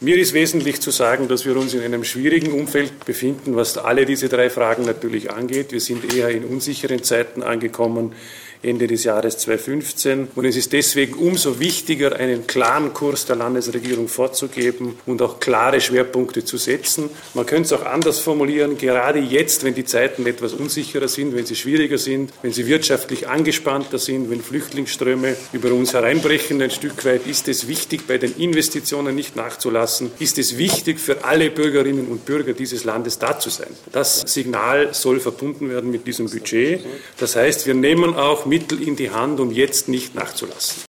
Mir ist wesentlich zu sagen, dass wir uns in einem schwierigen Umfeld befinden, was alle diese drei Fragen natürlich angeht. Wir sind eher in unsicheren Zeiten angekommen, Ende des Jahres 2015. Und es ist deswegen umso wichtiger, einen klaren Kurs der Landesregierung vorzugeben und auch klare Schwerpunkte zu setzen. Man könnte es auch anders formulieren, gerade jetzt, wenn die Zeiten etwas unsicherer sind, wenn sie schwieriger sind, wenn sie wirtschaftlich angespannter sind, wenn Flüchtlingsströme über uns hereinbrechen ein Stück weit, ist es wichtig, bei den Investitionen nicht nachzulassen, ist es wichtig für alle Bürgerinnen und Bürger dieses Landes da zu sein. Das Signal soll verbunden werden mit diesem Budget. Das heißt, wir nehmen auch Mittel in die Hand, um jetzt nicht nachzulassen.